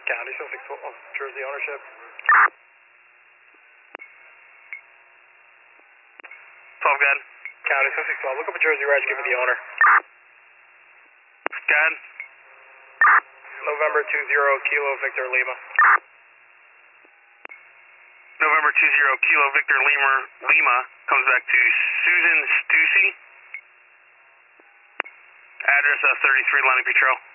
County 612, Jersey ownership. Gun. County 612, look up a Jersey Ranch, give me the owner. Gun. November 20 Kilo Victor Lima. November 20 Kilo Victor Lima comes back to Susan Stussy. Address 33 Atlantic Beach Trail.